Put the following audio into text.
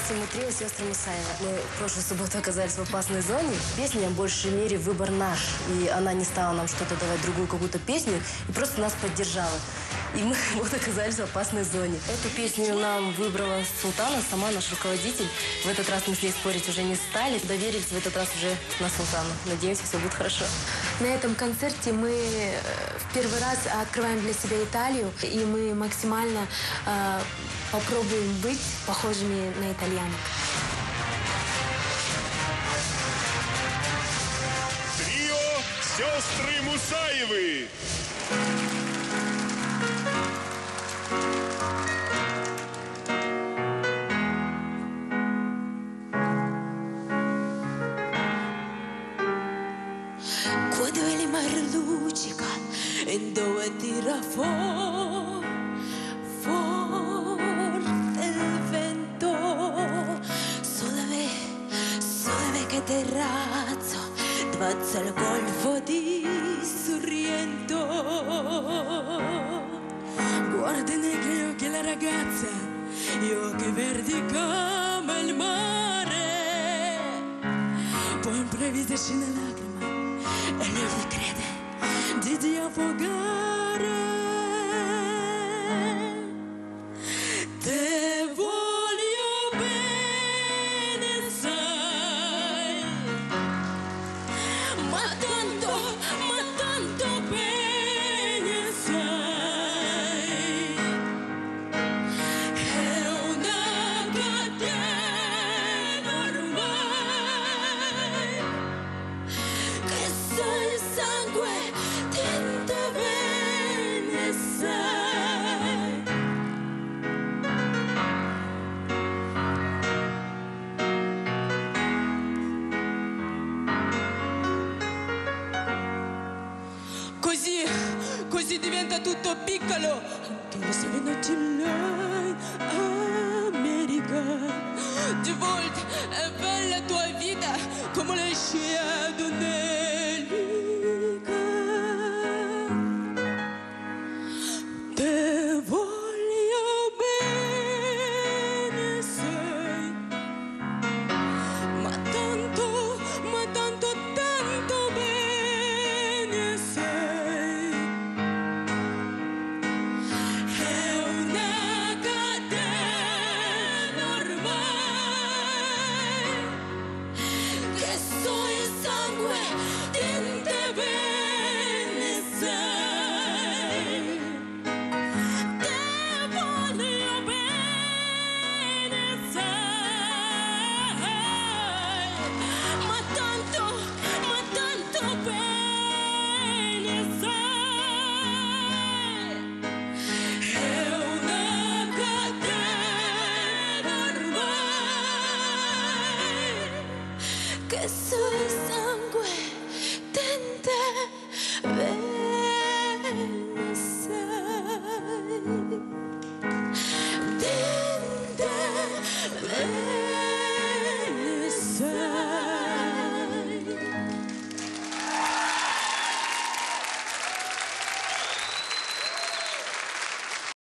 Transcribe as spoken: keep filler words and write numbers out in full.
Здравствуйте, мы трио «Сестры Мусаевы». Мы в прошлую субботу оказались в опасной зоне. Песня в большей мере выбор наш. И она не стала нам что-то давать, другую какую-то песню, и просто нас поддержала. И мы вот оказались в опасной зоне. Эту песню нам выбрала Султана, сама наш руководитель. В этот раз мы с ней спорить уже не стали. Доверились в этот раз уже на Султану. Надеемся, все будет хорошо. На этом концерте мы в первый раз открываем для себя Италию. И мы максимально э, попробуем быть похожими на итальянок. Трио «Сестры Мусаевы». Quando il mare luccica e dove tira fuori forte il vento, solleve, solleve che terrazzo, dvazza il golfo di Sorrento. Guarda negli occhi la ragazza, gli occhi verdi come il mare, poi improvvisa scende lacrima e lui ti crede di, di affogare. Te voglio bene, sai, ma tanto, ma tanto bene, sai, è una catena ormai, che il sangue tinta bene, sai. Così, così diventa tutto piccolo, anche lo Serenity Line America. Di volte è bella tua vita come le scie ad un